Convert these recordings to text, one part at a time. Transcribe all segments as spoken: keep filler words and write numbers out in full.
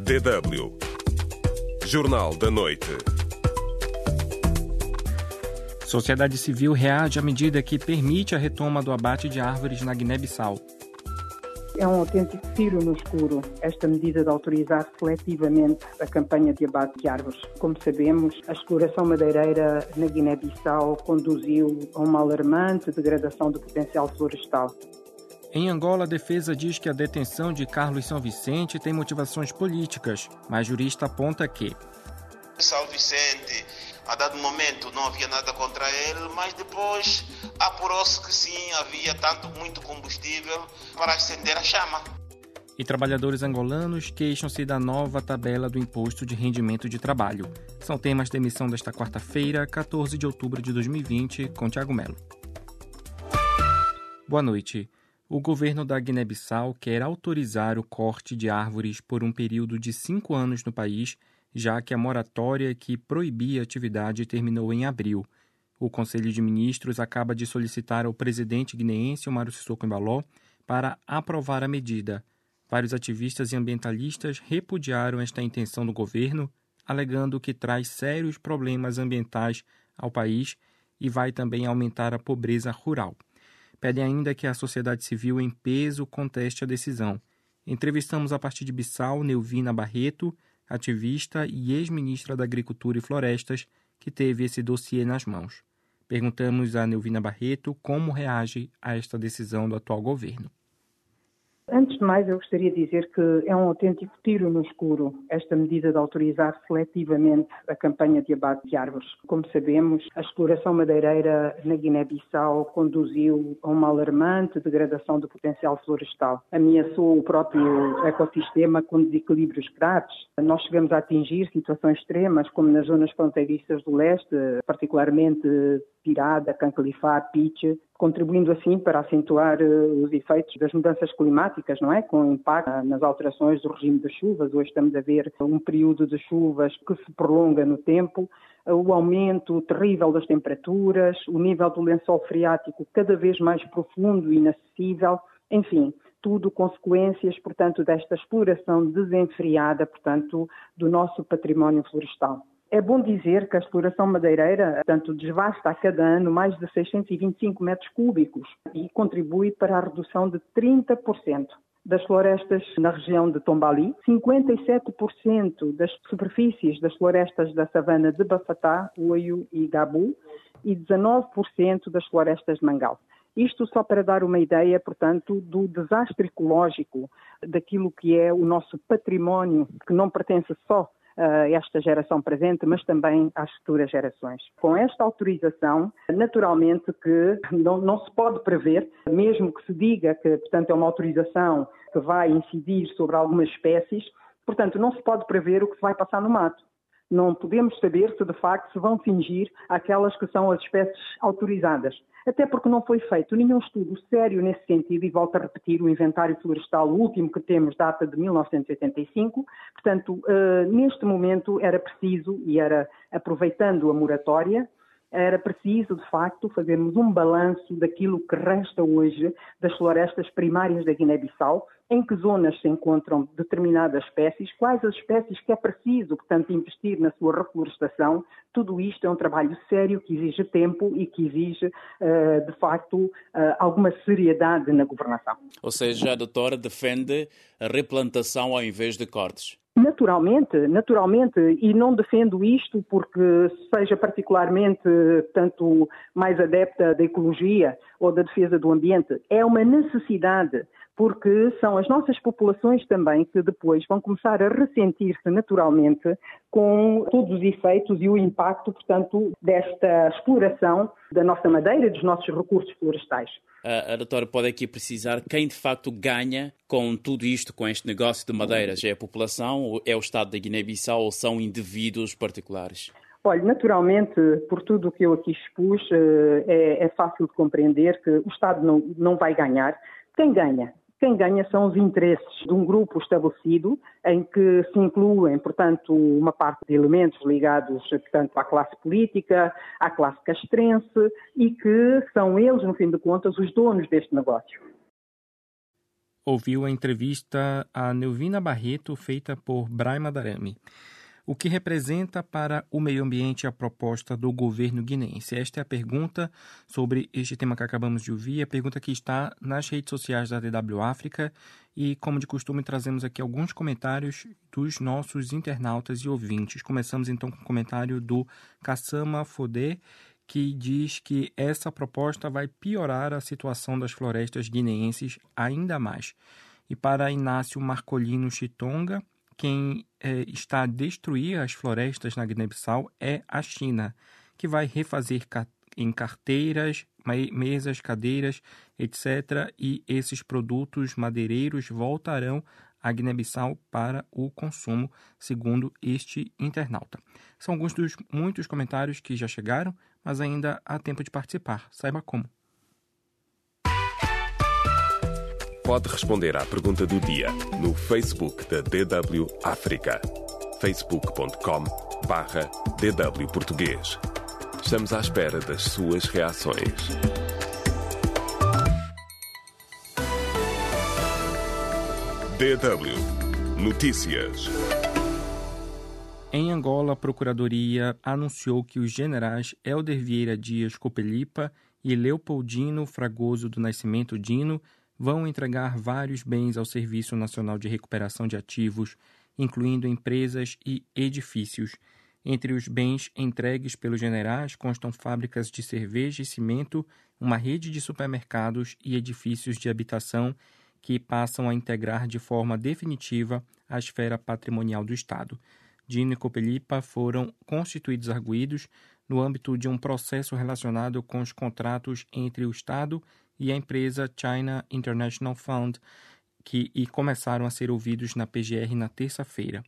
D W Jornal da Noite. Sociedade civil reage à medida que permite a retoma do abate de árvores na Guiné-Bissau. É um autêntico tiro no escuro esta medida de autorizar seletivamente a campanha de abate de árvores. Como sabemos, a exploração madeireira na Guiné-Bissau conduziu a uma alarmante degradação do potencial florestal. Em Angola, a defesa diz que a detenção de Carlos São Vicente tem motivações políticas, mas jurista aponta que São Vicente, a dado momento, não havia nada contra ele, mas depois apurou-se que sim, havia tanto, muito combustível para acender a chama. E trabalhadores angolanos queixam-se da nova tabela do Imposto de Rendimento de Trabalho. São temas da emissão desta quarta-feira, quatorze de outubro de dois mil e vinte, com Tiago Melo. Boa noite. O governo da Guiné-Bissau quer autorizar o corte de árvores por um período de cinco anos no país, já que a moratória que proibia a atividade terminou em abril. O Conselho de Ministros acaba de solicitar ao presidente guineense, Umaro Sissoko Embaló, para aprovar a medida. Vários ativistas e ambientalistas repudiaram esta intenção do governo, alegando que traz sérios problemas ambientais ao país e vai também aumentar a pobreza rural. Pedem ainda que a sociedade civil em peso conteste a decisão. Entrevistamos a partir de Bissau Neuvina Barreto, ativista e ex-ministra da Agricultura e Florestas, que teve esse dossiê nas mãos. Perguntamos a Neuvina Barreto como reage a esta decisão do atual governo. Antes de mais, eu gostaria de dizer que é um autêntico tiro no escuro esta medida de autorizar seletivamente a campanha de abate de árvores. Como sabemos, a exploração madeireira na Guiné-Bissau conduziu a uma alarmante degradação do potencial florestal. Ameaçou o próprio ecossistema com desequilíbrios graves. Nós chegamos a atingir situações extremas, como nas zonas fronteiriças do leste, particularmente Pirada, Cancalifá, Piche, contribuindo assim para acentuar uh, os efeitos das mudanças climáticas, não é? Com impacto nas alterações do regime das chuvas. Hoje estamos a ver um período de chuvas que se prolonga no tempo, uh, o aumento terrível das temperaturas, o nível do lençol freático cada vez mais profundo e inacessível, enfim, tudo consequências, portanto, desta exploração desenfreada, portanto, do nosso património florestal. É bom dizer que a exploração madeireira, portanto, desvasta a cada ano mais de seiscentos e vinte e cinco metros cúbicos e contribui para a redução de trinta por cento das florestas na região de Tombali, cinquenta e sete por cento das superfícies das florestas da savana de Bafatá, Oio e Gabu e dezanove por cento das florestas de Mangal. Isto só para dar uma ideia, portanto, do desastre ecológico, daquilo que é o nosso património, que não pertence só a esta geração presente, mas também às futuras gerações. Com esta autorização, naturalmente que não, não se pode prever, mesmo que se diga que, portanto, é uma autorização que vai incidir sobre algumas espécies, portanto, não se pode prever o que se vai passar no mato. Não podemos saber se, de facto, se vão fingir aquelas que são as espécies autorizadas. Até porque não foi feito nenhum estudo sério nesse sentido, e volto a repetir, o inventário florestal, o último que temos, data de mil novecentos e oitenta e cinco. Portanto, uh, neste momento era preciso, e era aproveitando a moratória, era preciso, de facto, fazermos um balanço daquilo que resta hoje das florestas primárias da Guiné-Bissau, em que zonas se encontram determinadas espécies, quais as espécies que é preciso, portanto, investir na sua reflorestação. Tudo isto é um trabalho sério que exige tempo e que exige, uh, de facto, uh, alguma seriedade na governação. Ou seja, a doutora defende a replantação ao invés de cortes. Naturalmente, naturalmente, e não defendo isto porque seja particularmente, tanto mais adepta da ecologia ou da defesa do ambiente. É uma necessidade, porque são as nossas populações também que depois vão começar a ressentir-se naturalmente com todos os efeitos e o impacto, portanto, desta exploração da nossa madeira e dos nossos recursos florestais. A, a doutora pode aqui precisar quem de facto ganha com tudo isto, com este negócio de madeiras? É a população, é o Estado da Guiné-Bissau ou são indivíduos particulares? Olha, naturalmente, por tudo o que eu aqui expus, é, é fácil de compreender que o Estado não, não vai ganhar. Quem ganha? Quem ganha são os interesses de um grupo estabelecido em que se incluem, portanto, uma parte de elementos ligados, portanto, à classe política, à classe castrense e que são eles, no fim de contas, os donos deste negócio. Ouviu a entrevista a Neuvina Barreto, feita por Braima Darame. O que representa para o meio ambiente a proposta do governo guineense? Esta é a pergunta sobre este tema que acabamos de ouvir, a pergunta que está nas redes sociais da D W África e, como de costume, trazemos aqui alguns comentários dos nossos internautas e ouvintes. Começamos então com o comentário do Kassama Fodé, que diz que essa proposta vai piorar a situação das florestas guineenses ainda mais. E para Inácio Marcolino Chitonga, quem é, está a destruir as florestas na Guiné-Bissau é a China, que vai refazer ca- em carteiras, mesas, cadeiras, etcétera. E esses produtos madeireiros voltarão à Guiné-Bissau para o consumo, segundo este internauta. São alguns dos muitos comentários que já chegaram, mas ainda há tempo de participar. Saiba como. Pode responder à pergunta do dia no Facebook da D W África. facebook ponto com barra D W Português. Estamos à espera das suas reações. D W Notícias. Em Angola, a Procuradoria anunciou que os generais Helder Vieira Dias Copelipa e Leopoldino Fragoso do Nascimento Dino vão entregar vários bens ao Serviço Nacional de Recuperação de Ativos, incluindo empresas e edifícios. Entre os bens entregues pelos generais constam fábricas de cerveja e cimento, uma rede de supermercados e edifícios de habitação que passam a integrar de forma definitiva a esfera patrimonial do Estado. Dino e Copelipa foram constituídos arguidos no âmbito de um processo relacionado com os contratos entre o Estado e a empresa China International Fund, que e começaram a ser ouvidos na P G R na terça-feira.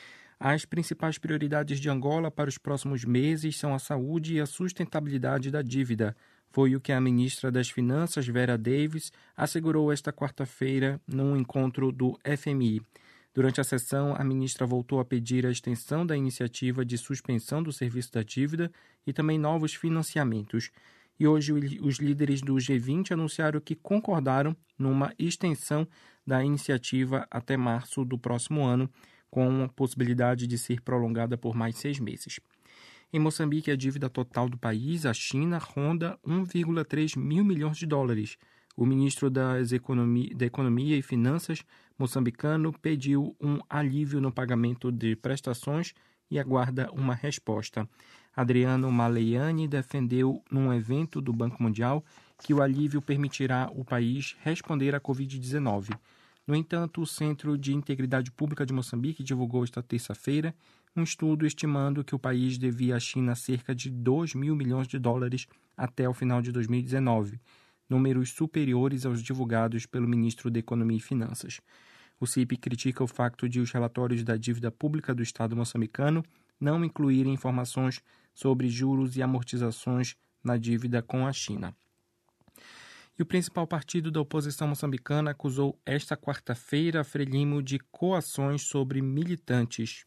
As principais prioridades de Angola para os próximos meses são a saúde e a sustentabilidade da dívida. Foi o que a ministra das Finanças, Vera Davis, assegurou esta quarta-feira num encontro do F M I. Durante a sessão, a ministra voltou a pedir a extensão da iniciativa de suspensão do serviço da dívida e também novos financiamentos. E hoje os líderes do G vinte anunciaram que concordaram numa extensão da iniciativa até março do próximo ano, com a possibilidade de ser prolongada por mais seis meses. Em Moçambique, a dívida total do país, a China, ronda um vírgula três mil milhões de dólares. O ministro das Economia, da Economia e Finanças moçambicano pediu um alívio no pagamento de prestações e aguarda uma resposta. Adriano Maleiani defendeu num evento do Banco Mundial que o alívio permitirá o país responder à covid dezenove. No entanto, o Centro de Integridade Pública de Moçambique divulgou esta terça-feira um estudo estimando que o país devia à China cerca de dois mil milhões de dólares até o final de dois mil e dezenove, números superiores aos divulgados pelo ministro da Economia e Finanças. O C I P critica o facto de os relatórios da dívida pública do Estado moçambicano não incluírem informações sobre juros e amortizações na dívida com a China. E o principal partido da oposição moçambicana acusou esta quarta-feira a Frelimo de coações sobre militantes.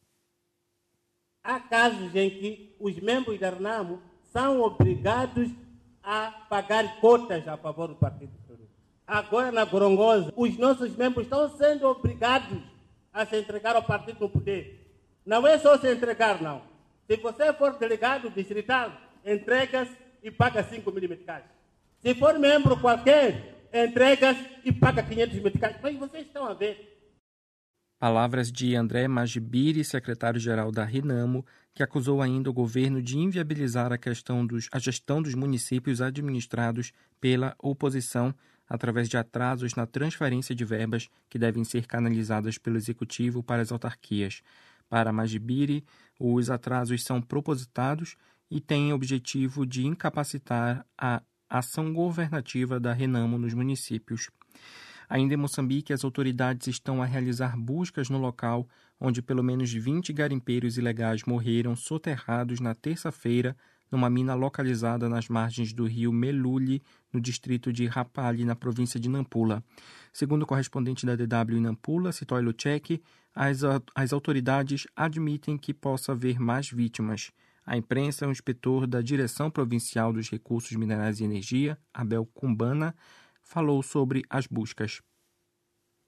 Há casos em que os membros da Renamo são obrigados a pagar cotas a favor do Partido Frelimo. Agora, na Gorongosa, os nossos membros estão sendo obrigados a se entregar ao partido no poder. Não é só se entregar, não. Se você for delegado distrital, entrega-se e paga cinco mil meticais. Se for membro qualquer, entrega-se e paga quinhentos meticais. Mas vocês estão a ver. Palavras de André Magibiri, secretário-geral da Renamo, que acusou ainda o governo de inviabilizar a, questão dos, a gestão dos municípios administrados pela oposição através de atrasos na transferência de verbas que devem ser canalizadas pelo Executivo para as autarquias. Para Magibiri, os atrasos são propositados e têm o objetivo de incapacitar a ação governativa da Renamo nos municípios. Ainda em Moçambique, as autoridades estão a realizar buscas no local onde pelo menos vinte garimpeiros ilegais morreram soterrados na terça-feira numa mina localizada nas margens do rio Melule, no distrito de Rapalli, na província de Nampula. Segundo o correspondente da D W em Nampula, Sitoy Luchek, as, as autoridades admitem que possa haver mais vítimas. A imprensa, o inspetor da Direção Provincial dos Recursos Minerais e Energia, Abel Cumbana, falou sobre as buscas.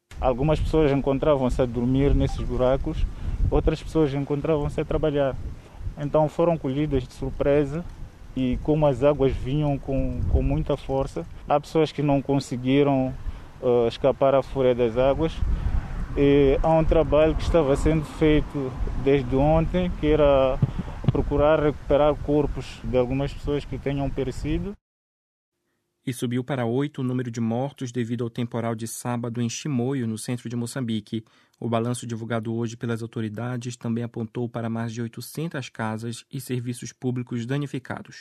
Algumas pessoas encontravam-se a dormir nesses buracos, outras pessoas encontravam-se a trabalhar. Então foram colhidas de surpresa e como as águas vinham com, com muita força, há pessoas que não conseguiram uh, escapar à fúria das águas. E há um trabalho que estava sendo feito desde ontem, que era procurar recuperar corpos de algumas pessoas que tenham perecido. E subiu para oito o número de mortos devido ao temporal de sábado em Chimoio, no centro de Moçambique. O balanço divulgado hoje pelas autoridades também apontou para mais de oitocentas casas e serviços públicos danificados.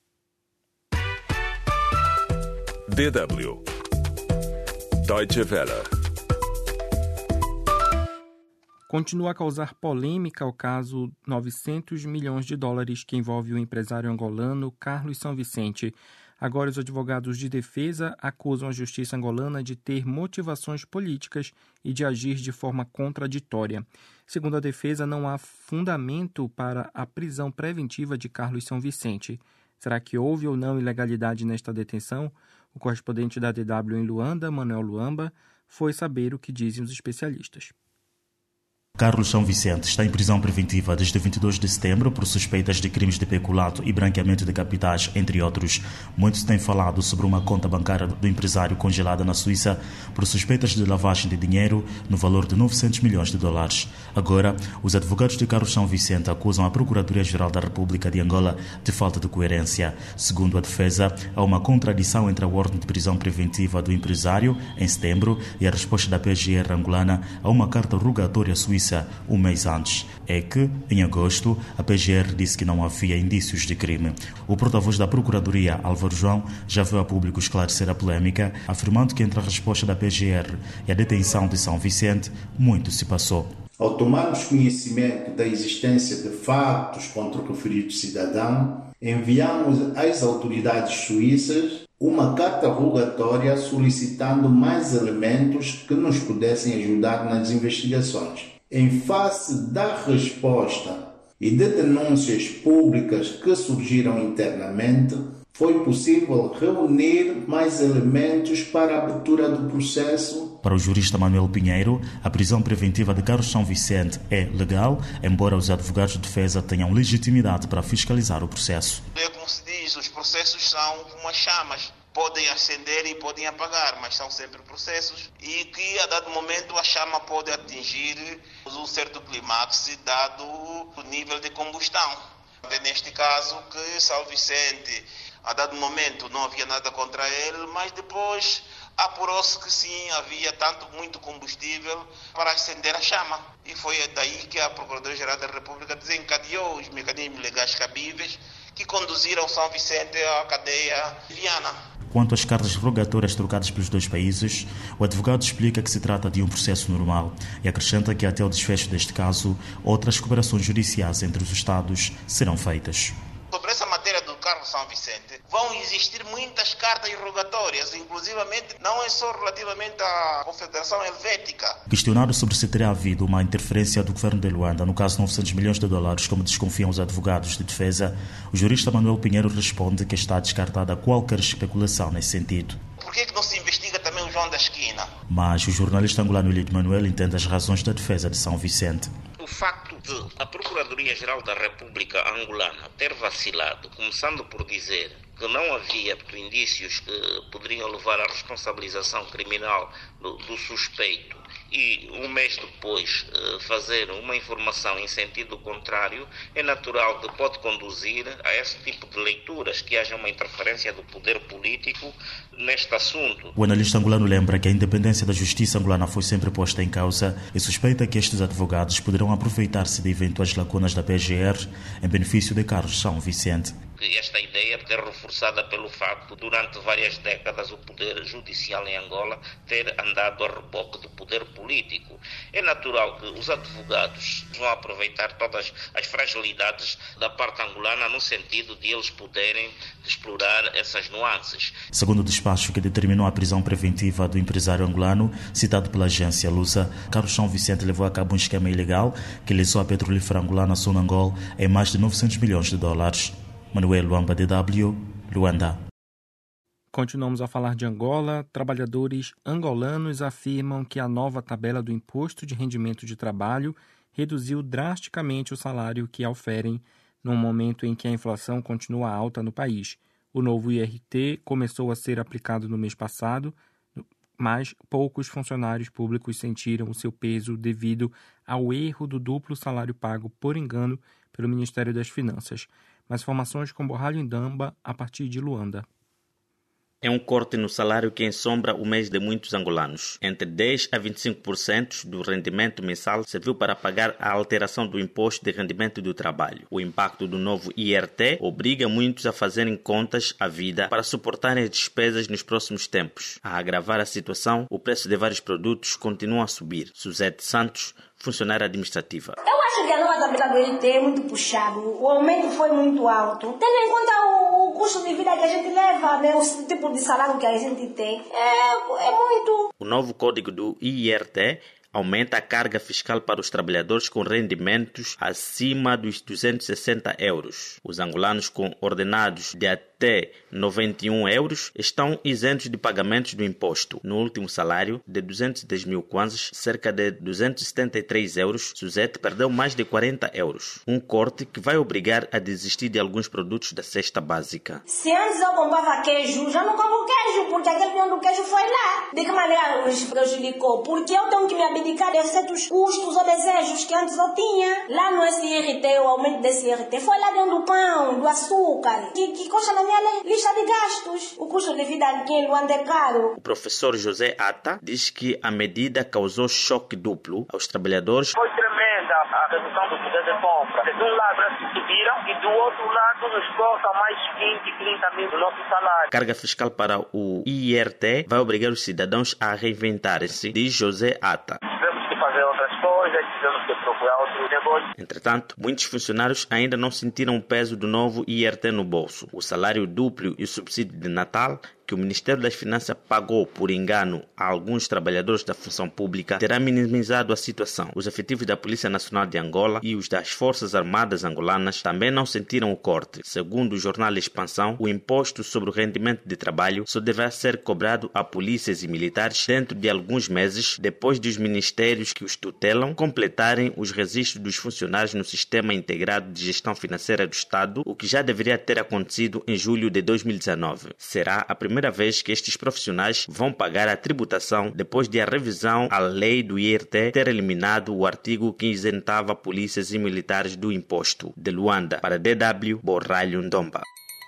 D W Deutsche Welle. Continua a causar polêmica o caso novecentos milhões de dólares que envolve o empresário angolano Carlos São Vicente. Agora, os advogados de defesa acusam a justiça angolana de ter motivações políticas e de agir de forma contraditória. Segundo a defesa, não há fundamento para a prisão preventiva de Carlos São Vicente. Será que houve ou não ilegalidade nesta detenção? O correspondente da D W em Luanda, Manuel Luamba, foi saber o que dizem os especialistas. Carlos São Vicente está em prisão preventiva desde vinte e dois de setembro por suspeitas de crimes de peculato e branqueamento de capitais, entre outros. Muito se tem falado sobre uma conta bancária do empresário congelada na Suíça por suspeitas de lavagem de dinheiro no valor de novecentos milhões de dólares. Agora, os advogados de Carlos São Vicente acusam a Procuradoria-Geral da República de Angola de falta de coerência. Segundo a defesa, há uma contradição entre a ordem de prisão preventiva do empresário, em setembro, e a resposta da P G R angolana a uma carta rogatória suíça um mês antes. É que, em agosto, a P G R disse que não havia indícios de crime. O porta-voz da Procuradoria, Álvaro João, já veio a público esclarecer a polêmica, afirmando que entre a resposta da P G R e a detenção de São Vicente, muito se passou. Ao tomarmos conhecimento da existência de fatos contra o referido cidadão, enviamos às autoridades suíças uma carta rogatória solicitando mais elementos que nos pudessem ajudar nas investigações. Em face da resposta e de denúncias públicas que surgiram internamente, foi possível reunir mais elementos para a abertura do processo. Para o jurista Manuel Pinheiro, a prisão preventiva de Carlos São Vicente é legal, embora os advogados de defesa tenham legitimidade para fiscalizar o processo. É como se diz, os processos são como as chamas. Podem acender e podem apagar, mas são sempre processos e que a dado momento a chama pode atingir um certo clímax dado o nível de combustão. Neste caso que São Vicente, a dado momento não havia nada contra ele, mas depois apurou-se que sim, havia tanto muito combustível para acender a chama. E foi daí que a Procuradoria-Geral da República desencadeou os mecanismos legais cabíveis que conduziram São Vicente à cadeia de Viana. Quanto às cartas rogatórias trocadas pelos dois países, o advogado explica que se trata de um processo normal e acrescenta que até o desfecho deste caso, outras cooperações judiciais entre os Estados serão feitas. Sobre essa matéria do Carlos São Vicente, vão existir muitas cartas rogatórias, inclusivamente não é só relativamente à Confederação Helvética. Questionado sobre se teria havido uma interferência do governo de Luanda no caso de novecentos milhões de dólares, como desconfiam os advogados de defesa, o jurista Manuel Pinheiro responde que está descartada qualquer especulação nesse sentido. Por que não se investiga também o João da Esquina? Mas o jornalista angolano Elidio Manuel entende as razões da defesa de São Vicente. O facto de a Procuradoria-Geral da República Angolana ter vacilado, começando por dizer que não havia indícios que poderiam levar à responsabilização criminal do, do suspeito e um mês depois fazer uma informação em sentido contrário, é natural que pode conduzir a esse tipo de leituras, que haja uma interferência do poder político neste assunto. O analista angolano lembra que a independência da justiça angolana foi sempre posta em causa e suspeita que estes advogados poderão aproveitar-se de eventuais lacunas da P G R em benefício de Carlos São Vicente. Esta ideia é reforçada pelo facto de, durante várias décadas, o poder judicial em Angola ter andado a reboque do poder político. É natural que os advogados vão aproveitar todas as fragilidades da parte angolana no sentido de eles poderem explorar essas nuances. Segundo o despacho que determinou a prisão preventiva do empresário angolano, citado pela agência Lusa, Carlos São Vicente levou a cabo um esquema ilegal que lesou a petrolífera angolana Sonangol em mais de novecentos milhões de dólares. Manuel Luamba, D W, Luanda. Continuamos a falar de Angola. Trabalhadores angolanos afirmam que a nova tabela do Imposto de Rendimento de Trabalho reduziu drasticamente o salário que oferem num momento em que a inflação continua alta no país. O novo I R T começou a ser aplicado no mês passado, mas poucos funcionários públicos sentiram o seu peso devido ao erro do duplo salário pago por engano pelo Ministério das Finanças. Mais informações com Borralho Indamba a partir de Luanda. É um corte no salário que ensombra o mês de muitos angolanos. Entre dez a vinte e cinco por cento do rendimento mensal serviu para pagar a alteração do imposto de rendimento do trabalho. O impacto do novo I R T obriga muitos a fazerem contas à vida para suportarem as despesas nos próximos tempos. A agravar a situação, o preço de vários produtos continua a subir. Suzete Santos, funcionária administrativa. Eu acho que a nova tabela do I R T é muito puxado. O aumento foi muito alto. Tendo em conta o, o custo de vida que a gente leva, né, o tipo de salário que a gente tem, é, é muito. O novo código do I R T aumenta a carga fiscal para os trabalhadores com rendimentos acima dos duzentos e sessenta euros. Os angolanos com ordenados de até noventa e um euros estão isentos de pagamentos do imposto. No último salário, de duzentos e dez mil kwanzas, cerca de duzentos e setenta e três euros, Suzete perdeu mais de quarenta euros. Um corte que vai obrigar a desistir de alguns produtos da cesta básica. Se antes eu comprava queijo, já não compro queijo, porque aquele peão do queijo foi lá. De que maneira nos prejudicou? Porque eu tenho que me abdicar de certos custos ou desejos que antes eu tinha. Lá no S I R T, o aumento desse I R T foi lá dentro do pão, do açúcar, que, que consta na minha lista de gastos. O custo de vida aqui em Luanda é caro. O professor José Ata diz que a medida causou choque duplo aos trabalhadores. Foi tremenda a redução do poder de compra. De um lado eles subiram e do outro lado nos cortam mais vinte, trinta mil do nosso salário. Carga fiscal para o I R T vai obrigar os cidadãos a reinventarem-se, diz José Ata. Tivemos que fazer outras coisas, tivemos que procurar outros negócios. Entretanto, muitos funcionários ainda não sentiram o peso do novo I R T no bolso. O salário duplo e o subsídio de Natal que o Ministério das Finanças pagou por engano a alguns trabalhadores da função pública terá minimizado a situação. Os efetivos da Polícia Nacional de Angola e os das Forças Armadas angolanas também não sentiram o corte. Segundo o jornal Expansão, o imposto sobre o rendimento de trabalho só deverá ser cobrado a polícias e militares dentro de alguns meses, depois dos ministérios que os tutelam completarem os registros dos funcionários no Sistema Integrado de Gestão Financeira do Estado, o que já deveria ter acontecido em julho de dois mil e dezenove. Será a primeira vez que estes profissionais vão pagar a tributação depois de a revisão à lei do I R T ter eliminado o artigo que isentava polícias e militares do imposto. De Luanda, para D W, Borralho Ndomba.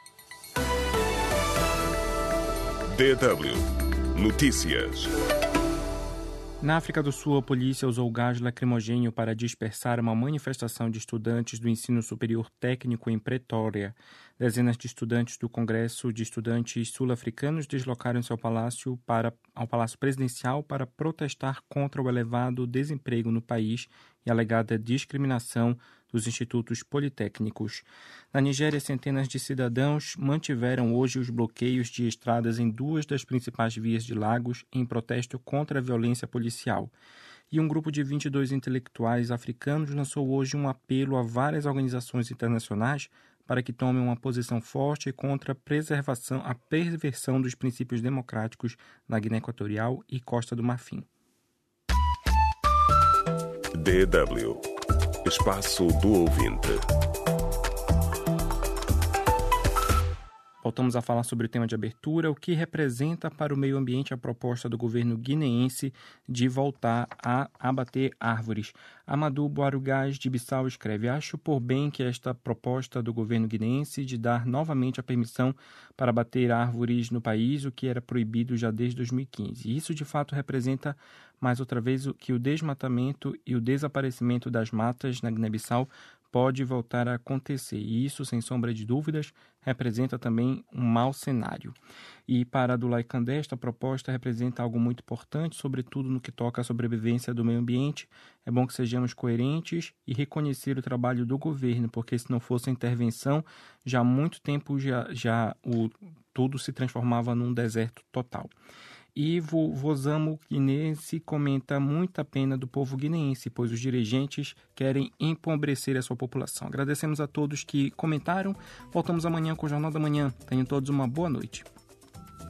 D W Notícias. Na África do Sul, a polícia usou gás lacrimogêneo para dispersar uma manifestação de estudantes do ensino superior técnico em Pretória. Dezenas de estudantes do Congresso de Estudantes Sul-Africanos deslocaram-se ao Palácio, para, ao Palácio Presidencial para protestar contra o elevado desemprego no país e a alegada discriminação dos institutos politécnicos. Na Nigéria, centenas de cidadãos mantiveram hoje os bloqueios de estradas em duas das principais vias de Lagos em protesto contra a violência policial. E um grupo de vinte e dois intelectuais africanos lançou hoje um apelo a várias organizações internacionais para que tomem uma posição forte contra a preservação, a perversão dos princípios democráticos na Guiné Equatorial e Costa do Marfim. D W Espaço do Ouvinte. Voltamos a falar sobre o tema de abertura, o que representa para o meio ambiente a proposta do governo guineense de voltar a abater árvores. Amadou Boarugás de Bissau escreve: acho por bem que esta proposta do governo guineense de dar novamente a permissão para abater árvores no país, o que era proibido já desde dois mil e quinze. Isso de fato representa mais outra vez que o desmatamento e o desaparecimento das matas na Guiné-Bissau pode voltar a acontecer, e isso, sem sombra de dúvidas, representa também um mau cenário. E para Abdoulaye Kandé, esta proposta representa algo muito importante, sobretudo no que toca à sobrevivência do meio ambiente. É bom que sejamos coerentes e reconhecer o trabalho do governo, porque se não fosse a intervenção, já há muito tempo já, já o, tudo se transformava num deserto total. E Vozamo Guinense comenta muita pena do povo guineense, pois os dirigentes querem empobrecer a sua população. Agradecemos a todos que comentaram. Voltamos amanhã com o Jornal da Manhã. Tenham todos uma boa noite.